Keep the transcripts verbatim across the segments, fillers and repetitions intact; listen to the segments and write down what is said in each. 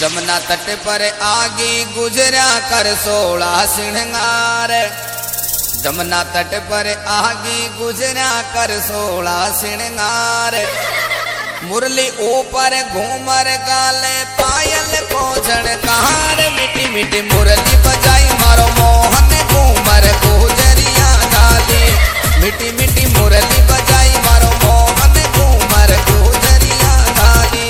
जमुना तट पर आगी गुजरा कर सोलह श्रृंगार। जमुना तट पर आगी गुजरा कर सोलह श्रृंगार। मुरली ऊपर घूमर गाले पायल को झड़कार। मिठी मिठी मुरली बजाई मारो मोहन घूमर गुजरिया गाली। मिठी मिठी मुरली बजाई मारो मोहन घूमर गुजरिया गाली।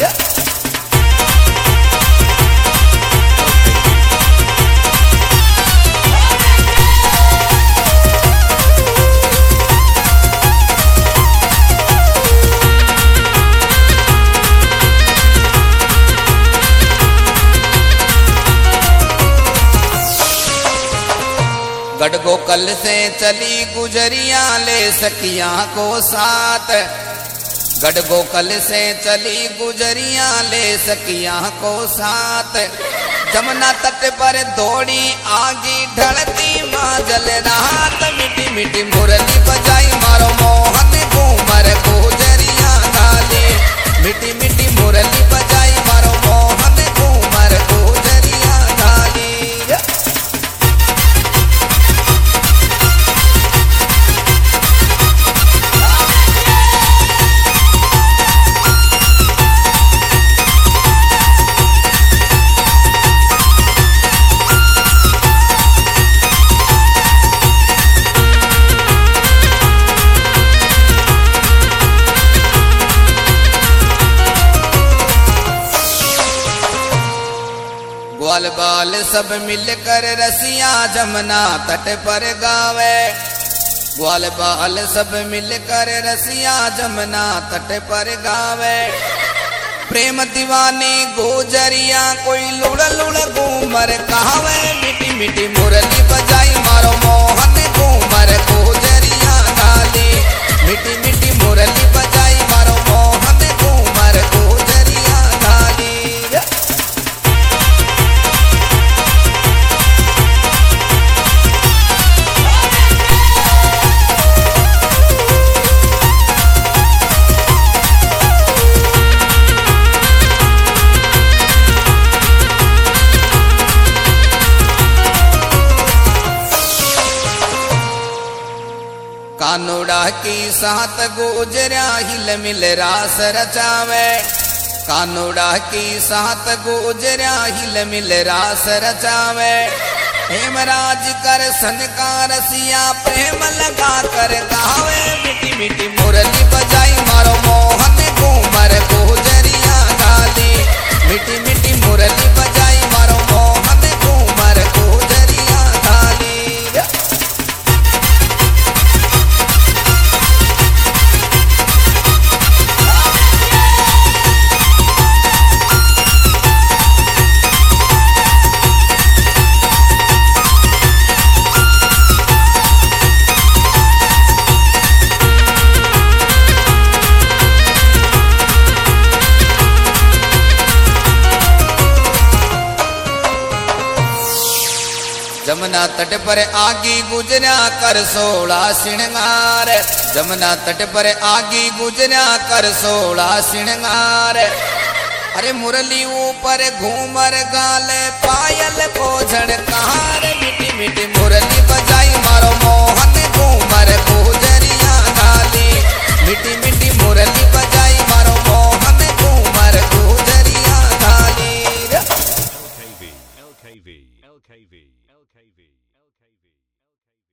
गढ़गोकल से चली गुजरिया ले सखिया को साथ। गढ़गोकल से चली गुजरिया ले सखिया को साथ। जमुना तट पर दौड़ी आगी ढलती माजल रात। मिठी मिठी मुरली बजाई मारो मोहन घूमर गुजरिया गाली। मिठी मिठी मुरली बजाई मारो मोहन घूमर गुजरिया गाली। ग्वाल बाल सब मिलकर रसिया जमुना तट पर गावे। ग्वाल बाल सब मिलकर रसिया जमुना तट पर गावे। प्रेम दीवानी गुजरिया कोई लुड़ लुड़ घूमर कहावे। मिठी मिठी मुरली बजाई मारो मोहन घूमर गुजरिया गाली। मिठी मिठी मुरली बजाई मारो मोहन घूमर गुजरिया गाली। कानूड़ा की साथ गुजरा हिल मिल रास रचावे। कानूड़ा की साथ गुजरा हिल मिल रास रचावे। हेमराज कर सनका रसिया प्रेम लगा कर गावे। मिठी मिठी मुरली बजाई मारो मोहन घूमर गुजरिया गाली। मिठी मिठी मुरली बजाई मारो मोहन घूमर गुजरिया गाली। जमुना तट पर आगी गुजरा कर सोलह श्रृंगार। जमुना तट पर आगी गुजरा कर सोलह श्रृंगार। अरे मुरली ऊपर घूमर गाले पायल को झड़का।